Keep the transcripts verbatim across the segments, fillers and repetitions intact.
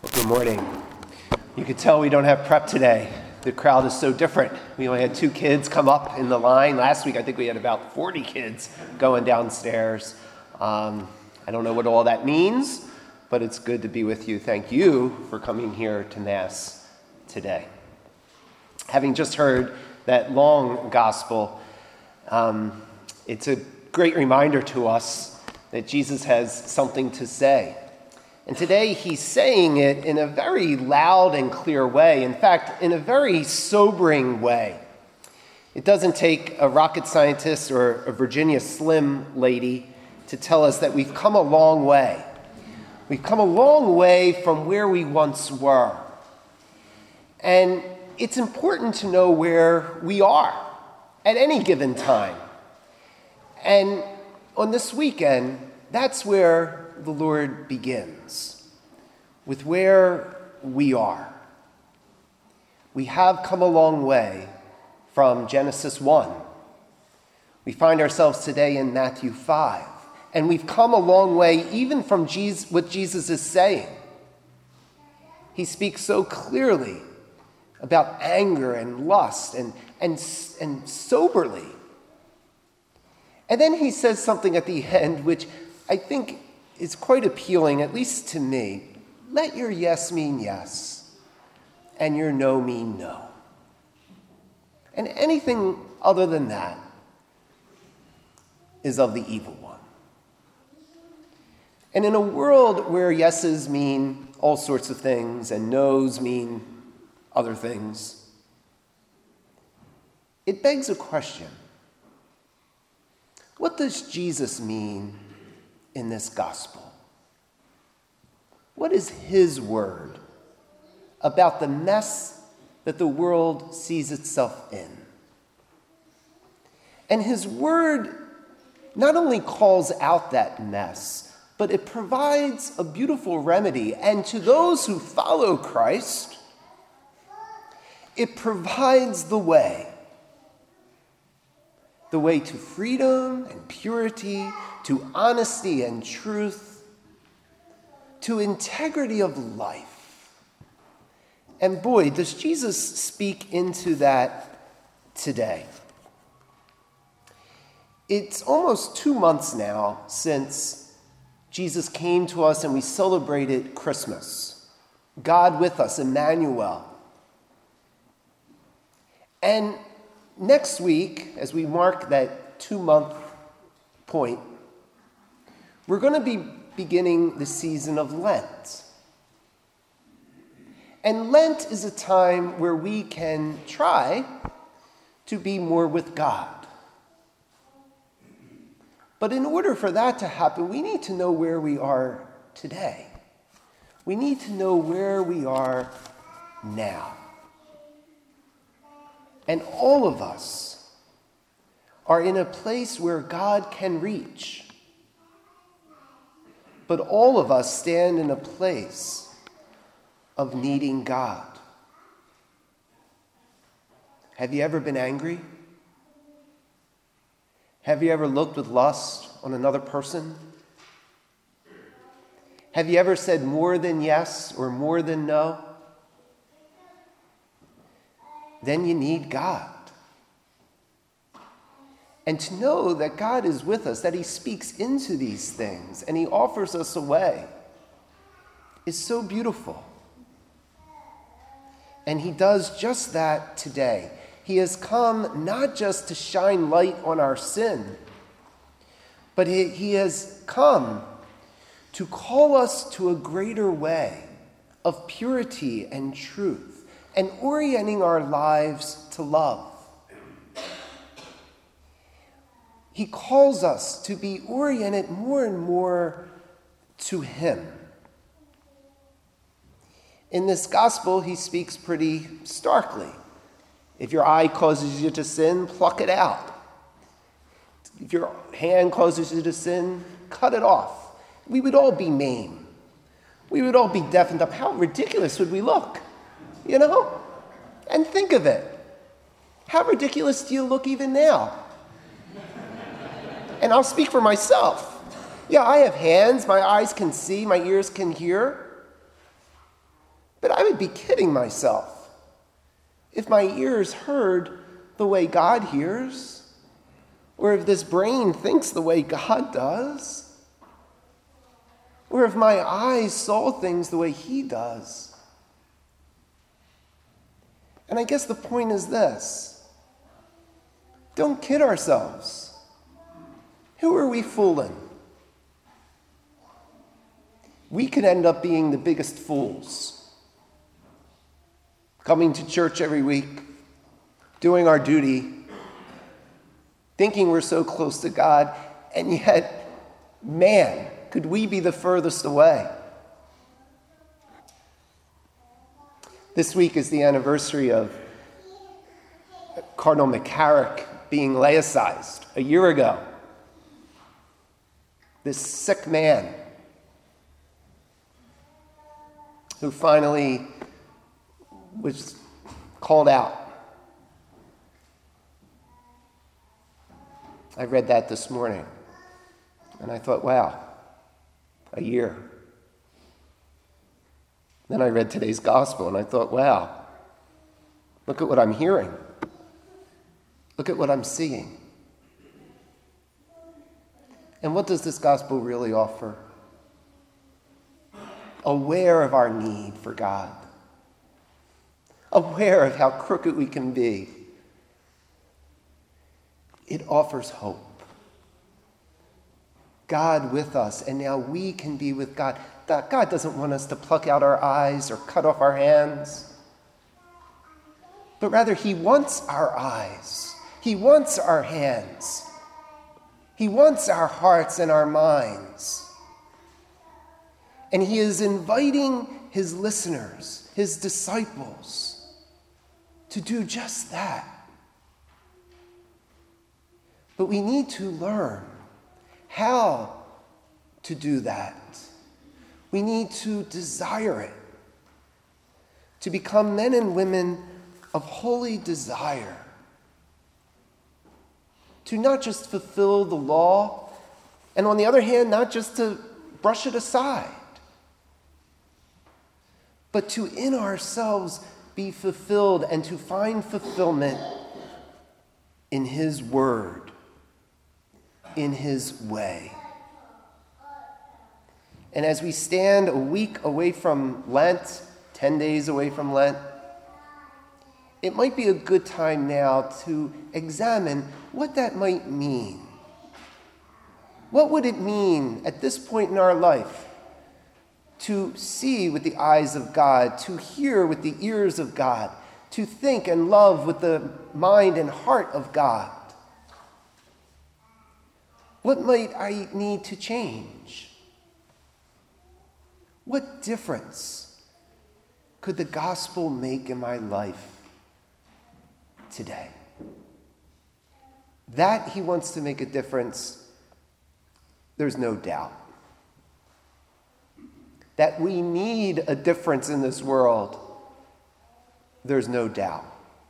Good morning. You could tell we don't have prep today. The crowd is so different. We only had two kids come up in the line. Last week, I think we had about forty kids going downstairs. Um, I don't know what all that means, but it's good to be with you. Thank you for coming here to Mass today. Having just heard that long gospel, um, it's a great reminder to us that Jesus has something to say. And today he's saying it in a very loud and clear way. In fact, in a very sobering way. It doesn't take a rocket scientist or a Virginia Slim lady to tell us that we've come a long way. We've come a long way from where we once were. And it's important to know where we are at any given time. And on this weekend, that's where the Lord begins, with where we are. We have come a long way from Genesis one. We find ourselves today in Matthew five, and we've come a long way even from Jesus, what Jesus is saying. He speaks so clearly about anger and lust and, and, and soberly. And then he says something at the end which I think is quite appealing, at least to me. Let your yes mean yes, and your no mean no. And anything other than that is of the evil one. And in a world where yeses mean all sorts of things and nos mean other things, it begs a question. What does Jesus mean in this gospel? What is his word about the mess that the world sees itself in? And his word not only calls out that mess, but it provides a beautiful remedy. And to those who follow Christ, it provides the way. The way to freedom and purity, to honesty and truth, to integrity of life. And boy, does Jesus speak into that today. It's almost two months now since Jesus came to us and we celebrated Christmas. God with us, Emmanuel. And next week, as we mark that two-month point, we're going to be beginning the season of Lent. And Lent is a time where we can try to be more with God. But in order for that to happen, we need to know where we are today. We need to know where we are now. And all of us are in a place where God can reach. But all of us stand in a place of needing God. Have you ever been angry? Have you ever looked with lust on another person? Have you ever said more than yes or more than no? Then you need God. And to know that God is with us, that he speaks into these things, and he offers us a way, is so beautiful. And he does just that today. He has come not just to shine light on our sin, but he, he has come to call us to a greater way of purity and truth, and orienting our lives to love. He calls us to be oriented more and more to him. In this gospel, he speaks pretty starkly. If your eye causes you to sin, pluck it out. If your hand causes you to sin, cut it off. We would all be maimed. We would all be deafened up. How ridiculous would we look? You know? And think of it. How ridiculous do you look even now? And I'll speak for myself. Yeah, I have hands, my eyes can see, my ears can hear. But I would be kidding myself if my ears heard the way God hears, or if this brain thinks the way God does, or if my eyes saw things the way He does. And I guess the point is this: don't kid ourselves. Who are we fooling? We could end up being the biggest fools, coming to church every week, doing our duty, thinking we're so close to God, and yet, man, could we be the furthest away? This week is the anniversary of Cardinal McCarrick being laicized a year ago. This sick man who finally was called out. I read that this morning, and I thought, wow, a year. Then I read today's gospel, and I thought, wow, look at what I'm hearing. Look at what I'm seeing. And what does this gospel really offer? Aware of our need for God. Aware of how crooked we can be. It offers hope. God with us, and now we can be with God. God doesn't want us to pluck out our eyes or cut off our hands, but rather He wants our eyes. He wants our hands. He wants our hearts and our minds. And He is inviting His listeners, His disciples, to do just that. But we need to learn how to do that. We need to desire it, to become men and women of holy desire, to not just fulfill the law, and on the other hand, not just to brush it aside, but to in ourselves be fulfilled and to find fulfillment in His word, in His way. And as we stand a week away from Lent, ten days away from Lent, it might be a good time now to examine what that might mean. What would it mean at this point in our life to see with the eyes of God, to hear with the ears of God, to think and love with the mind and heart of God? What might I need to change? What difference could the gospel make in my life today? That He wants to make a difference, there's no doubt. That we need a difference in this world, there's no doubt.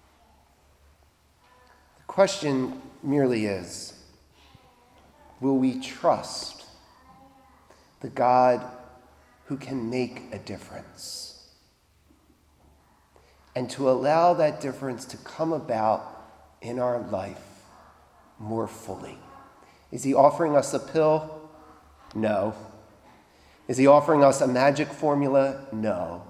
The question merely is, will we trust the God who can make a difference? And to allow that difference to come about in our life more fully. Is He offering us a pill? No. Is He offering us a magic formula? No.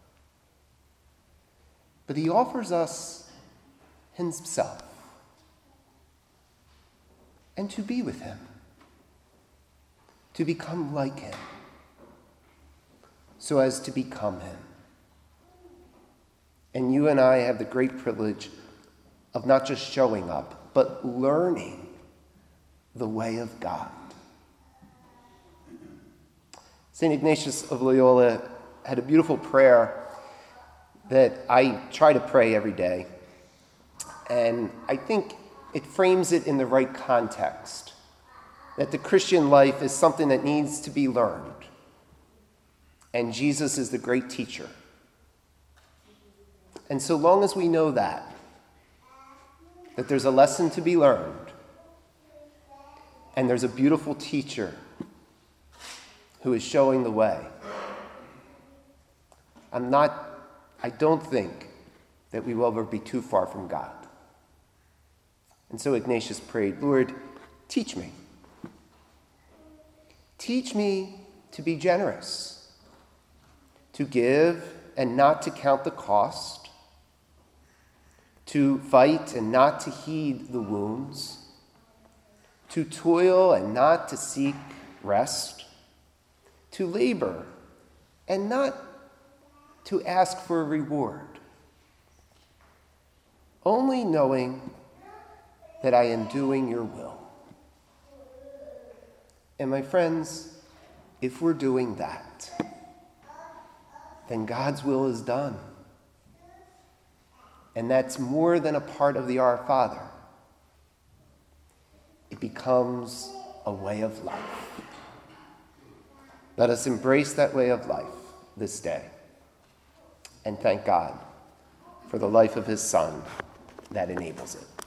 But He offers us Himself. And to be with Him. To become like Him. So as to become Him. And you and I have the great privilege of not just showing up, but learning the way of God. Saint Ignatius of Loyola had a beautiful prayer that I try to pray every day. And I think it frames it in the right context. That the Christian life is something that needs to be learned. And Jesus is the great teacher. And so long as we know that, that there's a lesson to be learned, and there's a beautiful teacher who is showing the way, I'm not I don't think that we will ever be too far from God. And so Ignatius prayed, Lord, teach me. Teach me to be generous, to give and not to count the cost, to fight and not to heed the wounds, to toil and not to seek rest, to labor and not to ask for a reward, only knowing that I am doing your will. And my friends, if we're doing that, then God's will is done. And that's more than a part of the Our Father. It becomes a way of life. Let us embrace that way of life this day and thank God for the life of his Son that enables it.